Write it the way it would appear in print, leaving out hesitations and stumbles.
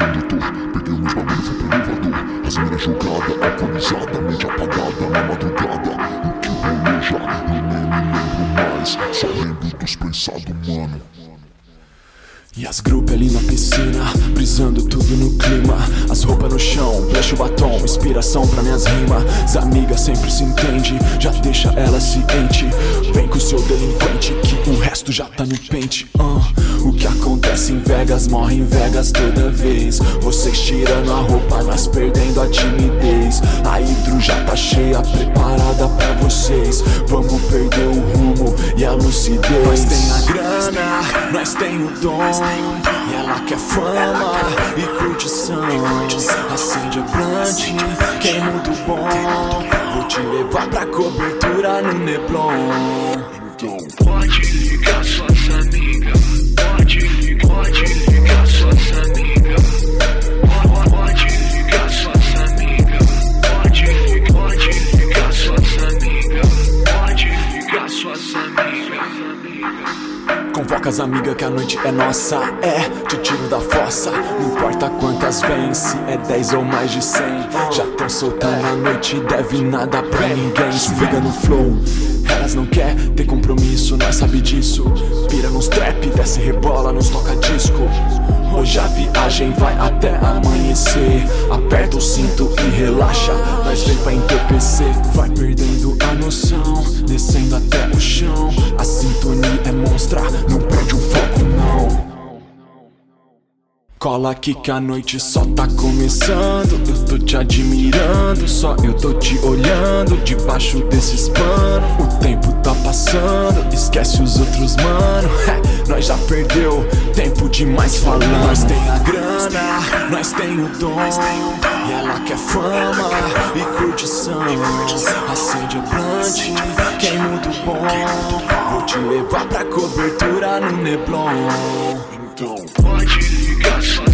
sedutor. Peguei meus bagulho, fui pro elevador. As mina jogada, alcoolizada, mente apagada na madrugada. O que rolou já, eu nem me lembro mais. Só lembro dos pensados, mano. E as grupos ali na piscina, brisando tudo no clima. As roupas no chão, blush o batom, inspiração pra minhas rimas. As amigas sempre se entende, já deixa ela ciente. Vem com o seu delinquente, que o resto já tá no pente. O que acontece em Vegas, morre em Vegas toda vez. Vocês tirando a roupa, nós perdendo a timidez. A hidro já tá cheia, preparada pra vocês. Vamos perder o rumo e a lucidez. Nós tem a grana, nós tem o dom. E ela quer fama e curtição. Acende a blunt, queima o do bom. Vou te levar pra cobertura no Neblon. Então, pode ligar suas amigas. Pode ligar suas amigas. Pode ligar suas amigas. Pode ligar suas amigas. Pode ligar suas amigas. Convoca as amigas que a noite é nossa. Te tiro da fossa. Não importa quantas vêm, se é 10 ou mais de 100. Já tão soltando a noite, deve nada pra ninguém. Se liga no flow, elas não quer ter compromisso, nós sabe disso. Pira nos trap, desce rebola nos toca-disco. Hoje a viagem vai até amanhecer. Aperta o cinto e relaxa, nós vem pra entorpecer. Vai perdendo a noção, descendo até o chão. A sintonia é monstra, não perde o foco não. Cola aqui que a noite só tá começando. Eu tô te admirando, só eu tô te olhando. Debaixo desses panos, o tempo tá passando. Esquece os outros, mano. Nós já perdeu tempo demais falando. Nós tem a grana, nós tem o dom. E ela quer fama e curtição. Acende a blunt, queima o do bom. Vou te levar pra cobertura no Neblon. então, Pode ligar suas